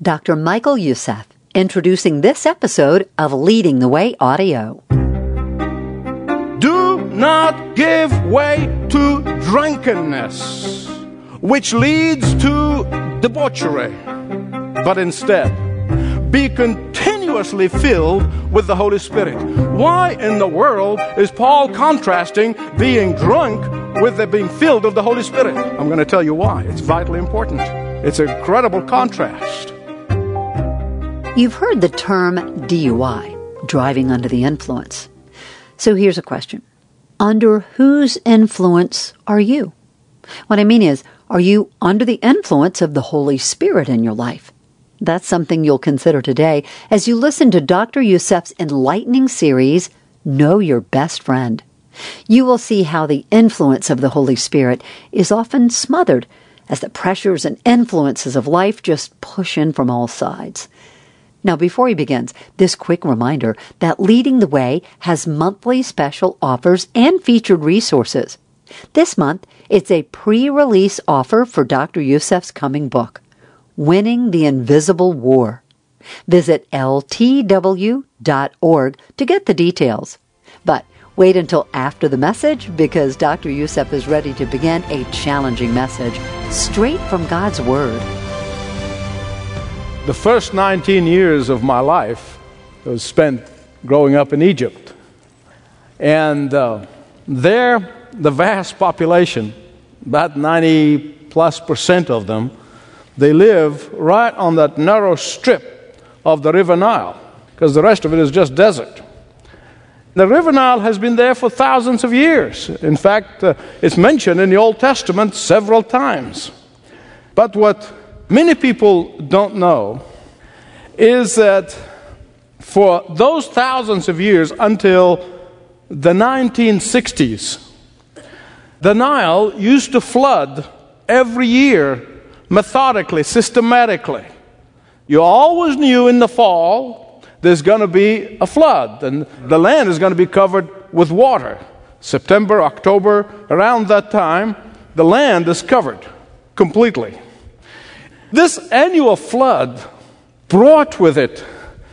Dr. Michael Youssef, introducing this episode of Leading the Way Audio. Do not give way to drunkenness, which leads to debauchery, but instead be continuously filled with the Holy Spirit. Why in the world is Paul contrasting being drunk with the being filled of the Holy Spirit? I'm going to tell you why. It's vitally important. It's an incredible contrast. You've heard the term DUI, driving under the influence. So here's a question. Under whose influence are you? What I mean is, are you under the influence of the Holy Spirit in your life? That's something you'll consider today as you listen to Dr. Youssef's enlightening series, Know Your Best Friend. You will see how the influence of the Holy Spirit is often smothered as the pressures and influences of life just push in from all sides. Now, before he begins, this quick reminder that Leading the Way has monthly special offers and featured resources. This month, it's a pre-release offer for Dr. Youssef's coming book, Winning the Invisible War. Visit ltw.org to get the details. But wait until after the message because Dr. Youssef is ready to begin a challenging message straight from God's Word. The first 19 years of my life was spent growing up in Egypt. And there, the vast population, about 90+% of them, they live right on that narrow strip of the River Nile, because the rest of it is just desert. The River Nile has been there for thousands of years. In fact, it's mentioned in the Old Testament several times. But what many people don't know is that for those thousands of years until the 1960s, the Nile used to flood every year methodically, systematically. You always knew in the fall there's going to be a flood and the land is going to be covered with water. September, October, around that time, the land is covered completely. This annual flood brought with it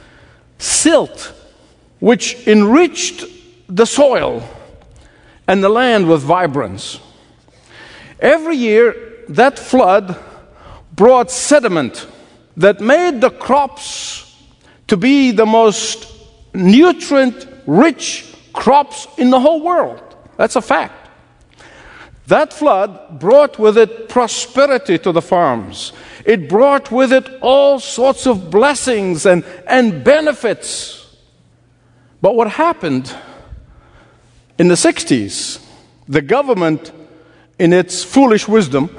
silt, which enriched the soil and the land with vibrance. Every year, that flood brought sediment that made the crops to be the most nutrient-rich crops in the whole world. That's a fact. That flood brought with it prosperity to the farms. It brought with it all sorts of blessings and benefits. But what happened in the 60s, the government, in its foolish wisdom,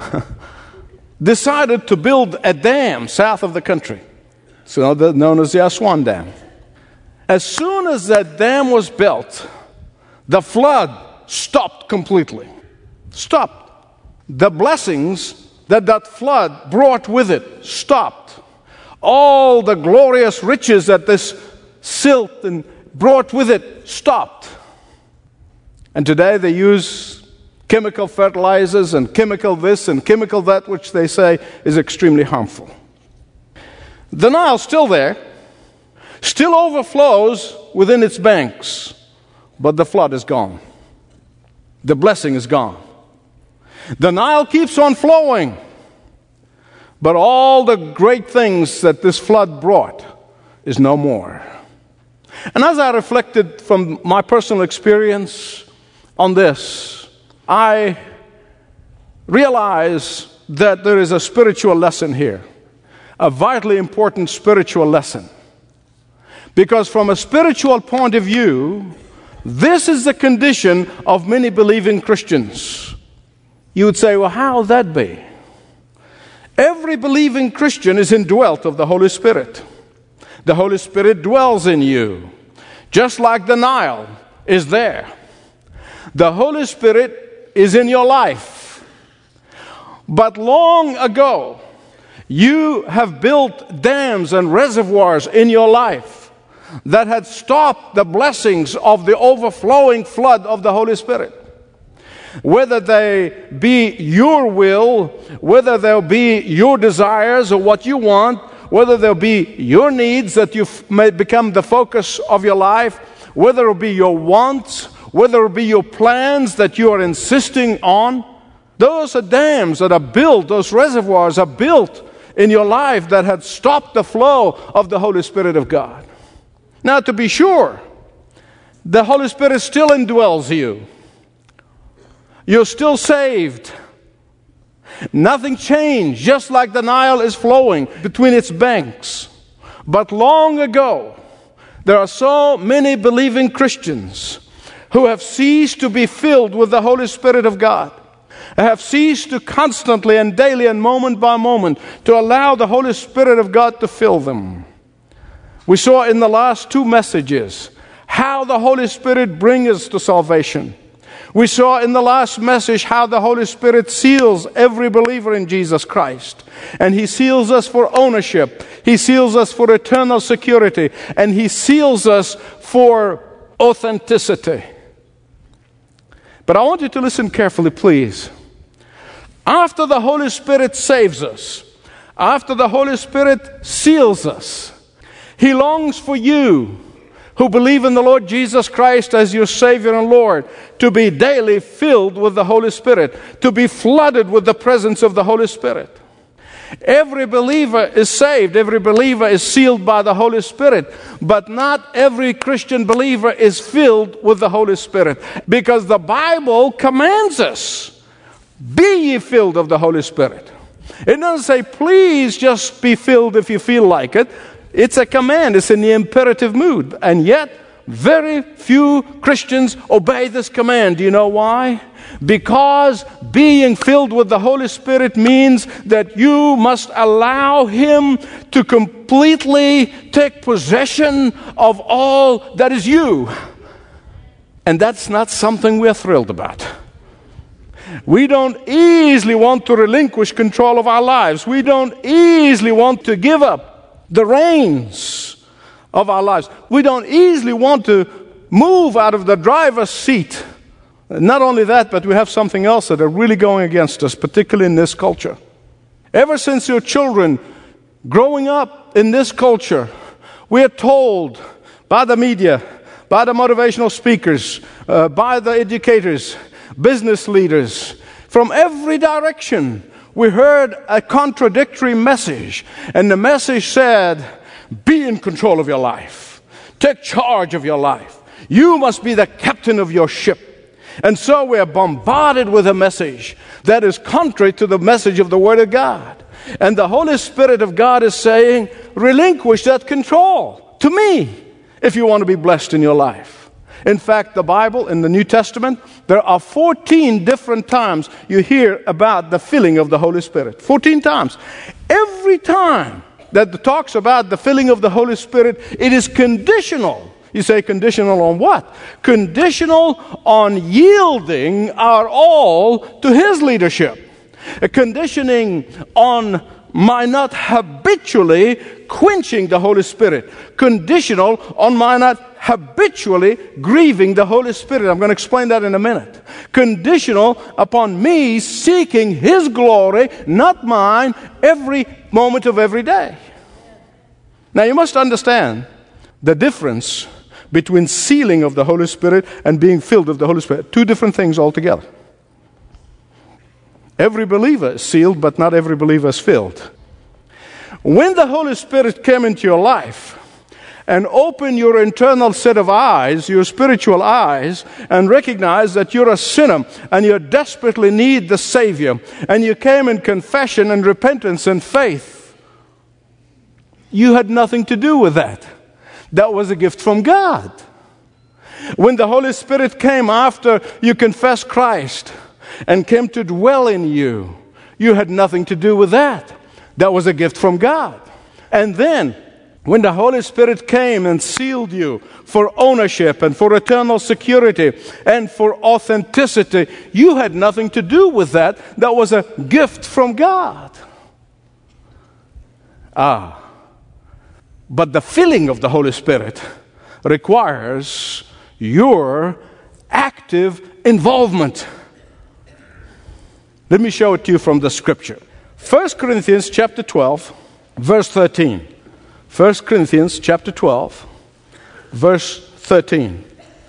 decided to build a dam south of the country, so known as the Aswan Dam. As soon as that dam was built, the flood stopped completely. Stopped. The blessings that flood brought with it stopped. All the glorious riches that this silt and brought with it stopped. And today they use chemical fertilizers and chemical this and chemical that, which they say is extremely harmful. The Nile's still there, still overflows within its banks, but the flood is gone. The blessing is gone. The Nile keeps on flowing, but all the great things that this flood brought is no more. And as I reflected from my personal experience on this, I realize that there is a spiritual lesson here, a vitally important spiritual lesson. Because from a spiritual point of view, this is the condition of many believing Christians. You would say, well, how would that be? Every believing Christian is indwelt of the Holy Spirit. The Holy Spirit dwells in you, just like the Nile is there. The Holy Spirit is in your life. But long ago, you have built dams and reservoirs in your life that had stopped the blessings of the overflowing flood of the Holy Spirit. Whether they be your will, whether they'll be your desires or what you want, whether there be your needs that you may become the focus of your life, whether it be your wants, whether it be your plans that you are insisting on. Those are dams that are built, those reservoirs are built in your life that had stopped the flow of the Holy Spirit of God. Now, to be sure, the Holy Spirit still indwells you. You're still saved. Nothing changed, just like the Nile is flowing between its banks. But long ago, there are so many believing Christians who have ceased to be filled with the Holy Spirit of God, have ceased to constantly and daily and moment by moment to allow the Holy Spirit of God to fill them. We saw in the last two messages how the Holy Spirit brings us to salvation. We saw in the last message how the Holy Spirit seals every believer in Jesus Christ. And He seals us for ownership. He seals us for eternal security. And He seals us for authenticity. But I want you to listen carefully, please. After the Holy Spirit saves us, after the Holy Spirit seals us, He longs for you who believe in the Lord Jesus Christ as your Savior and Lord, to be daily filled with the Holy Spirit, to be flooded with the presence of the Holy Spirit. Every believer is saved, every believer is sealed by the Holy Spirit, but not every Christian believer is filled with the Holy Spirit, because the Bible commands us, be ye filled of the Holy Spirit. It doesn't say, please just be filled if you feel like it. It's a command. It's in the imperative mood. And yet, very few Christians obey this command. Do you know why? Because being filled with the Holy Spirit means that you must allow Him to completely take possession of all that is you. And that's not something we're thrilled about. We don't easily want to relinquish control of our lives. We don't easily want to give up the reins of our lives. We don't easily want to move out of the driver's seat. Not only that, but we have something else that are really going against us, particularly in this culture. Ever since your children growing up in this culture, we are told by the media, by the motivational speakers, by the educators, business leaders, from every direction, we heard a contradictory message. And the message said, be in control of your life. Take charge of your life. You must be the captain of your ship. And so we are bombarded with a message that is contrary to the message of the Word of God. And the Holy Spirit of God is saying, relinquish that control to me if you want to be blessed in your life. In fact, the Bible, in the New Testament, there are 14 different times you hear about the filling of the Holy Spirit. 14 times. Every time that it talks about the filling of the Holy Spirit, it is conditional. You say, conditional on what? Conditional on yielding our all to His leadership. A conditioning on my not habitually quenching the Holy Spirit. Conditional on my not habitually grieving the Holy Spirit. I'm going to explain that in a minute. Conditional upon me seeking His glory, not mine, every moment of every day. Now you must understand the difference between sealing of the Holy Spirit and being filled with the Holy Spirit. Two different things altogether. Every believer is sealed, but not every believer is filled. When the Holy Spirit came into your life and opened your internal set of eyes, your spiritual eyes, and recognized that you're a sinner and you desperately need the Savior, and you came in confession and repentance and faith, you had nothing to do with that. That was a gift from God. When the Holy Spirit came after you confessed Christ and came to dwell in you, you had nothing to do with that. That was a gift from God. And then, when the Holy Spirit came and sealed you for ownership and for eternal security and for authenticity, you had nothing to do with that. That was a gift from God. But the filling of the Holy Spirit requires your active involvement. Let me show it to you from the Scripture. 1 Corinthians chapter 12, Verse 13. 1 Corinthians chapter 12, verse 13.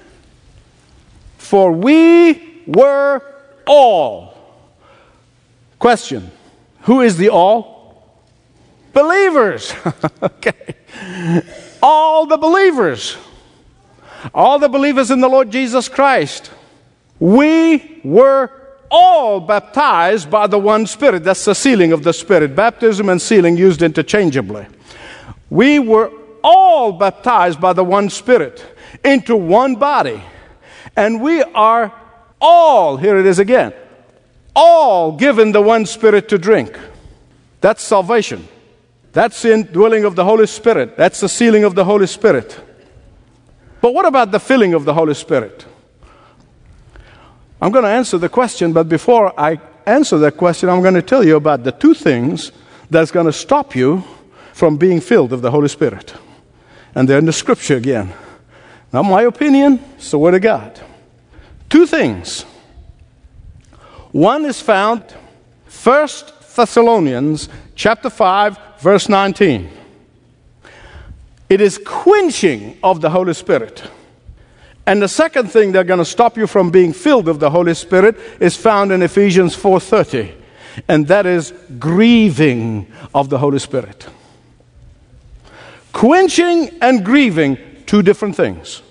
For we were all. Question. Who is the all? Believers. Okay. All the believers. All the believers in the Lord Jesus Christ. We were all baptized by the one Spirit. That's the sealing of the Spirit. Baptism and sealing used interchangeably. We were all baptized by the one Spirit into one body. And we are all, here it is again, all given the one Spirit to drink. That's salvation. That's the indwelling of the Holy Spirit. That's the sealing of the Holy Spirit. But what about the filling of the Holy Spirit? I'm going to answer the question, but before I answer that question, I'm going to tell you about the two things that's going to stop you from being filled of the Holy Spirit. And they're in the Scripture again. Not my opinion, it's the Word of God. Two things. One is found 1 Thessalonians chapter 5, verse 19. It is quenching of the Holy Spirit. And the second thing that's going to stop you from being filled of the Holy Spirit is found in Ephesians 4:30. And that is grieving of the Holy Spirit. Quenching and grieving, two different things.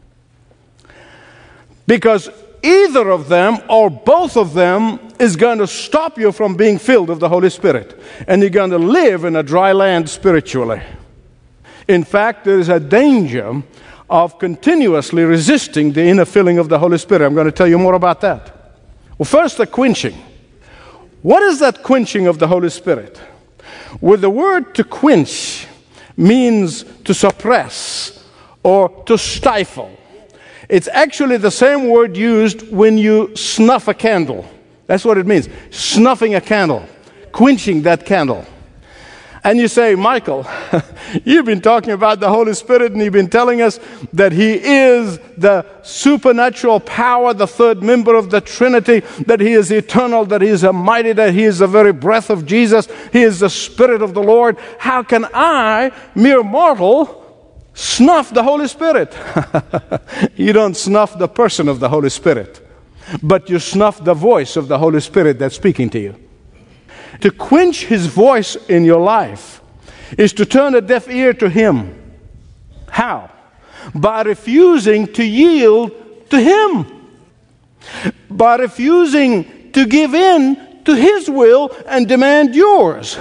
Because either of them or both of them is going to stop you from being filled of the Holy Spirit. And you're going to live in a dry land spiritually. In fact, there is a danger of continuously resisting the inner filling of the Holy Spirit. I'm going to tell you more about that. Well, first, the quenching. What is that quenching of the Holy Spirit? Well, the word to quench means to suppress or to stifle. It's actually the same word used when you snuff a candle. That's what it means. Snuffing a candle. Quenching that candle. And you say, Michael, you've been talking about the Holy Spirit and you've been telling us that He is the supernatural power, the third member of the Trinity, that He is eternal, that He is almighty, that He is the very breath of Jesus, He is the Spirit of the Lord. How can I, mere mortal, snuff the Holy Spirit? You don't snuff the person of the Holy Spirit, but you snuff the voice of the Holy Spirit that's speaking to you. To quench His voice in your life is to turn a deaf ear to Him. How? By refusing to yield to Him. By refusing to give in to His will and demand yours.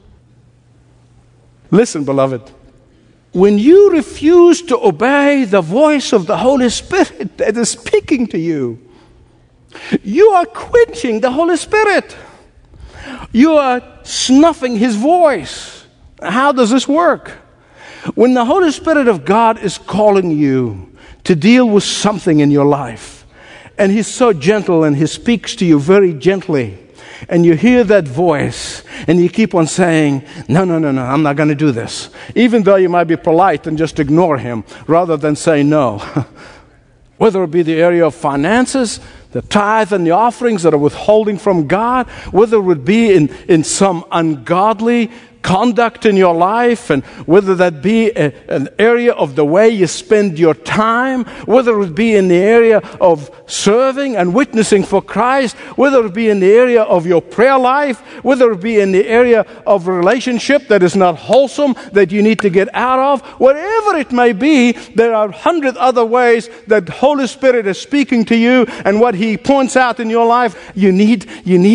Listen, beloved. When you refuse to obey the voice of the Holy Spirit that is speaking to you, you are quenching the Holy Spirit. You are snuffing His voice. How does this work? When the Holy Spirit of God is calling you to deal with something in your life, and He's so gentle and He speaks to you very gently, and you hear that voice, and you keep on saying, no, I'm not going to do this. Even though you might be polite and just ignore Him, rather than say no. Whether it be the area of finances, the tithe and the offerings that are withholding from God, whether it would be in some ungodly conduct in your life, and whether that be an area of the way you spend your time, whether it would be in the area of serving and witnessing for Christ, whether it be in the area of your prayer life, whether it be in the area of a relationship that is not wholesome, that you need to get out of, whatever it may be, there are 100 other ways that Holy Spirit is speaking to you, and what He points out in your life, you need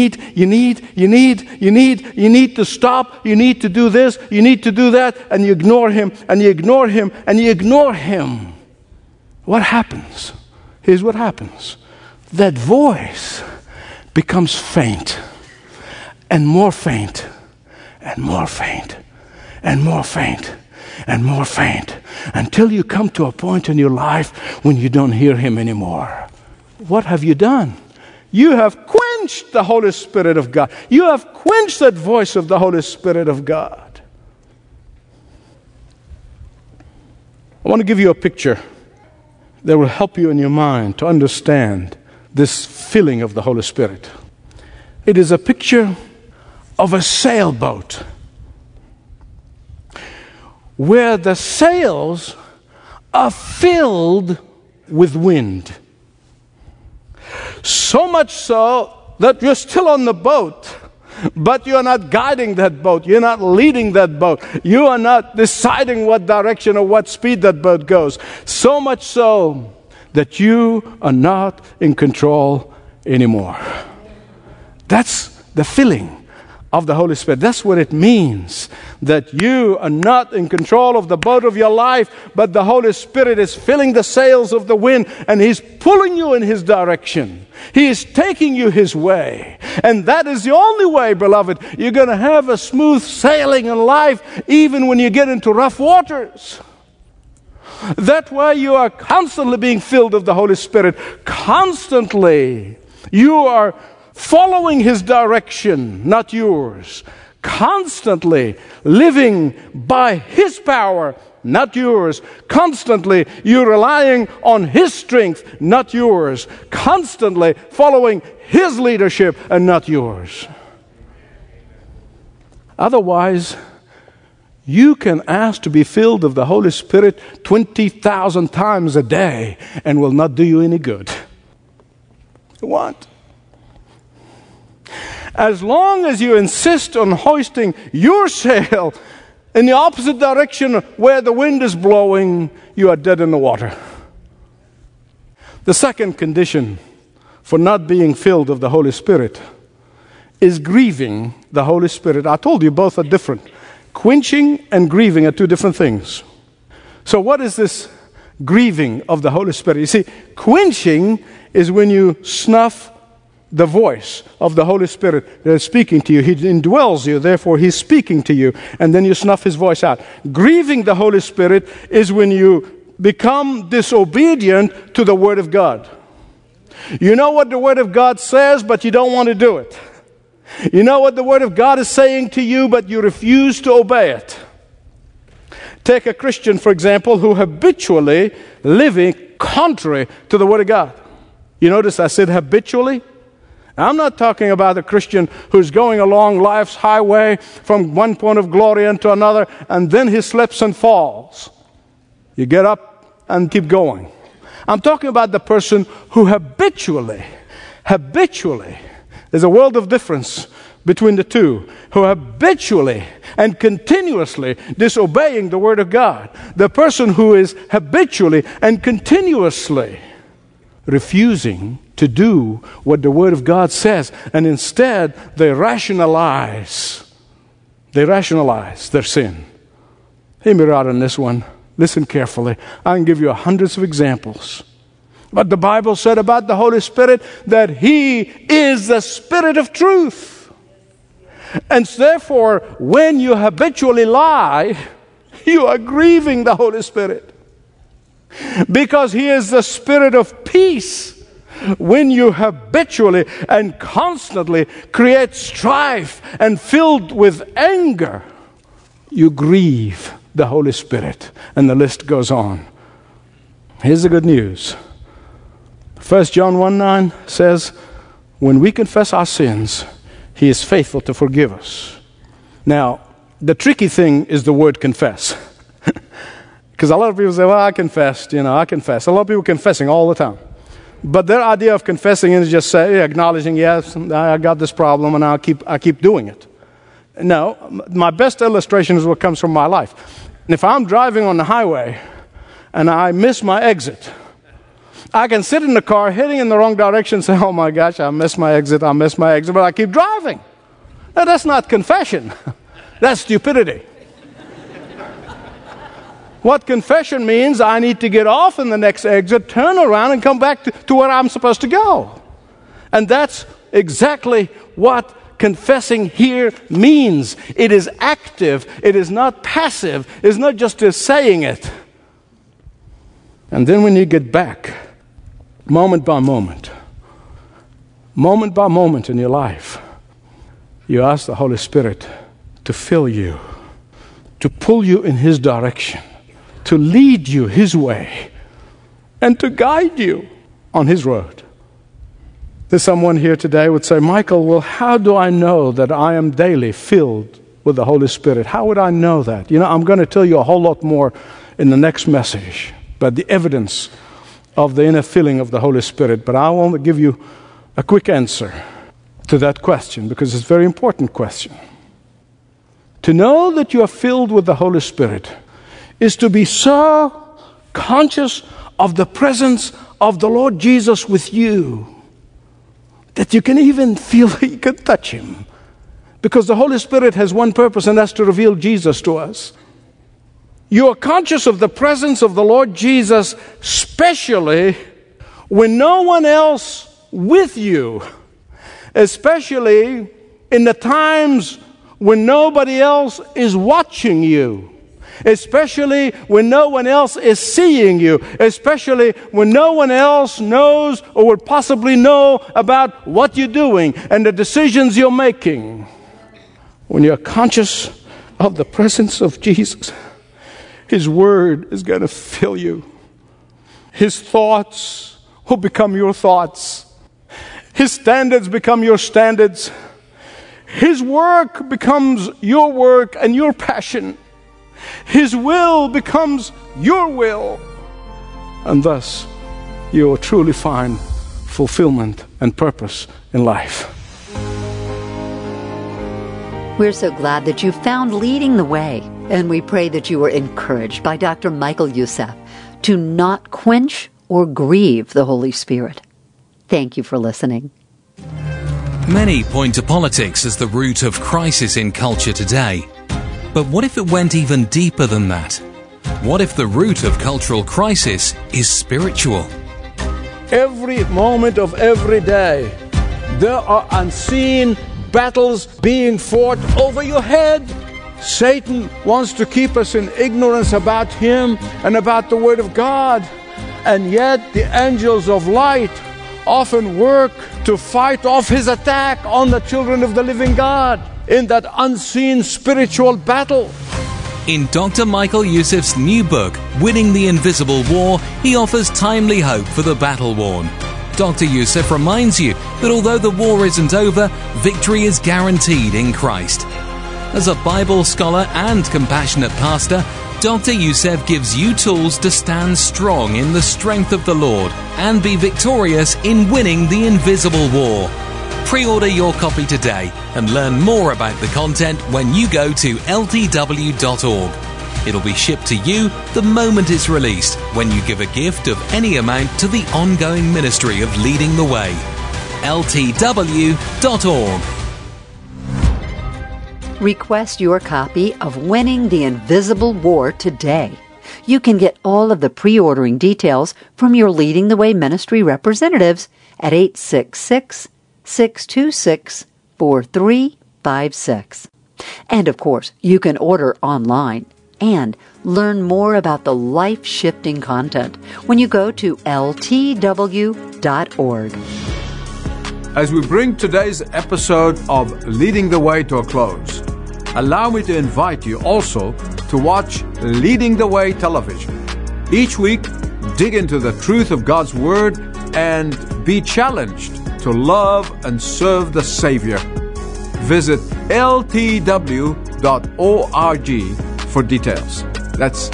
to stop, you need to do this, you need to do that, and you ignore Him, and you ignore Him, and you ignore Him. What happens? Here's what happens. That voice becomes faint, and more faint, and more faint, and more faint, and more faint, until you come to a point in your life when you don't hear Him anymore. What have you done? You have quenched the Holy Spirit of God. You have quenched that voice of the Holy Spirit of God. I want to give you a picture that will help you in your mind to understand this filling of the Holy Spirit. It is a picture of a sailboat. where the sails are filled with wind. So much so that you're still on the boat, but you're not guiding that boat. You're not leading that boat. You are not deciding what direction or what speed that boat goes. So much so that you are not in control anymore. That's the filling of the Holy Spirit. That's what it means, that you are not in control of the boat of your life, but the Holy Spirit is filling the sails of the wind, and He's pulling you in His direction. He is taking you His way. And that is the only way, beloved, you're going to have a smooth sailing in life, even when you get into rough waters. That way you are constantly being filled of the Holy Spirit. Constantly. You are following His direction, not yours. Constantly living by His power, not yours. Constantly you're relying on His strength, not yours. Constantly following His leadership and not yours. Otherwise, you can ask to be filled of the Holy Spirit 20,000 times a day and will not do you any good. It won't. As long as you insist on hoisting your sail in the opposite direction where the wind is blowing, you are dead in the water. The second condition for not being filled of the Holy Spirit is grieving the Holy Spirit. I told you both are different. Quenching and grieving are two different things. So what is this grieving of the Holy Spirit? You see, quenching is when you snuff the voice of the Holy Spirit that is speaking to you. He indwells you, therefore He's speaking to you, and then you snuff His voice out. Grieving the Holy Spirit is when you become disobedient to the Word of God. You know what the Word of God says, but you don't want to do it. You know what the Word of God is saying to you, but you refuse to obey it. Take a Christian, for example, who habitually living contrary to the Word of God. You notice I said habitually? I'm not talking about a Christian who's going along life's highway from one point of glory into another, and then he slips and falls. You get up and keep going. I'm talking about the person who habitually, there's a world of difference between the two, who habitually and continuously disobeying the Word of God. The person who is habitually and continuously refusing to do what the Word of God says, and instead they rationalize their sin. Hear me out on this one. Listen carefully. I can give you hundreds of examples. But the Bible said about the Holy Spirit that He is the Spirit of truth. And therefore, when you habitually lie, you are grieving the Holy Spirit. Because He is the Spirit of peace. When you habitually and constantly create strife and filled with anger, you grieve the Holy Spirit. And the list goes on. Here's the good news. 1 John 1:9 says, when we confess our sins, He is faithful to forgive us. Now, the tricky thing is the word confess. Because a lot of people say, well, I confessed, I confess. A lot of people confessing all the time. But their idea of confessing is just acknowledging, yes, I got this problem, and I keep doing it. No, my best illustration is what comes from my life. And if I'm driving on the highway and I miss my exit, I can sit in the car heading in the wrong direction and say, oh my gosh, I missed my exit, but I keep driving. Now, that's not confession. That's stupidity. What confession means, I need to get off in the next exit, turn around, and come back to where I'm supposed to go. And that's exactly what confessing here means. It is active. It is not passive. It's not just saying it. And then when you get back, moment by moment in your life, you ask the Holy Spirit to fill you, to pull you in His direction, to lead you His way, and to guide you on His road. There's someone here today would say, Michael, well, how do I know that I am daily filled with the Holy Spirit. How would I know that? I'm going to tell you a whole lot more in the next message about the evidence of the inner filling of the Holy Spirit. But I want to give you a quick answer to that question, because it's a very important question. To know that you are filled with the Holy Spirit is to be so conscious of the presence of the Lord Jesus with you that you can even feel you can touch Him. Because the Holy Spirit has one purpose, and that's to reveal Jesus to us. You are conscious of the presence of the Lord Jesus, especially when no one else with you, especially in the times when nobody else is watching you, especially when no one else is seeing you, especially when no one else knows or would possibly know about what you're doing and the decisions you're making. When you're conscious of the presence of Jesus, His Word is going to fill you. His thoughts will become your thoughts. His standards become your standards. His work becomes your work and your passion. His will becomes your will. And thus, you will truly find fulfillment and purpose in life. We're so glad that you found Leading the Way, and we pray that you were encouraged by Dr. Michael Youssef to not quench or grieve the Holy Spirit. Thank you for listening. Many point to politics as the root of crisis in culture today. But what if it went even deeper than that? What if the root of cultural crisis is spiritual? Every moment of every day, there are unseen battles being fought over your head. Satan wants to keep us in ignorance about Him and about the Word of God. And yet the angels of light often work to fight off his attack on the children of the living God in that unseen spiritual battle. In Dr. Michael Youssef's new book, Winning the Invisible War, he offers timely hope for the battle-worn. Dr. Youssef reminds you that although the war isn't over, victory is guaranteed in Christ. As a Bible scholar and compassionate pastor, Dr. Youssef gives you tools to stand strong in the strength of the Lord and be victorious in winning the invisible war. Pre-order your copy today and learn more about the content when you go to ltw.org. It'll be shipped to you the moment it's released when you give a gift of any amount to the ongoing ministry of Leading the Way. ltw.org. Request your copy of Winning the Invisible War today. You can get all of the pre-ordering details from your Leading the Way ministry representatives at 866-626-4356. And of course, you can order online and learn more about the life-shifting content when you go to ltw.org. As we bring today's episode of Leading the Way to a close, allow me to invite you also to watch Leading the Way television. Each week, dig into the truth of God's Word and be challenged to love and serve the Savior. Visit ltw.org for details. That's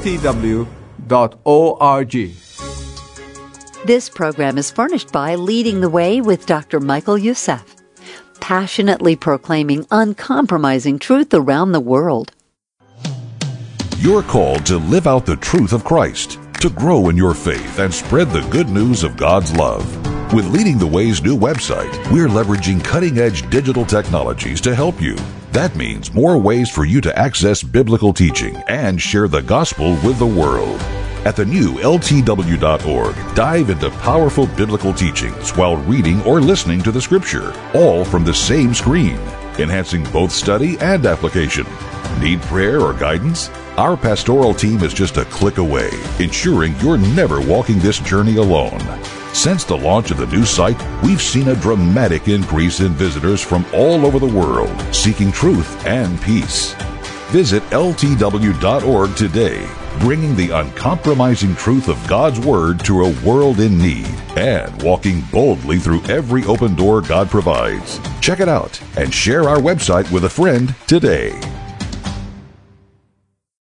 ltw.org. This program is furnished by Leading the Way with Dr. Michael Youssef, passionately proclaiming uncompromising truth around the world. You're called to live out the truth of Christ, to grow in your faith and spread the good news of God's love. With Leading the Way's new website, we're leveraging cutting-edge digital technologies to help you. That means more ways for you to access biblical teaching and share the gospel with the world. At the new ltw.org, dive into powerful biblical teachings while reading or listening to the Scripture, all from the same screen, enhancing both study and application. Need prayer or guidance? Our pastoral team is just a click away, ensuring you're never walking this journey alone. Since the launch of the new site, we've seen a dramatic increase in visitors from all over the world, seeking truth and peace. Visit ltw.org today, bringing the uncompromising truth of God's Word to a world in need and walking boldly through every open door God provides. Check it out and share our website with a friend today.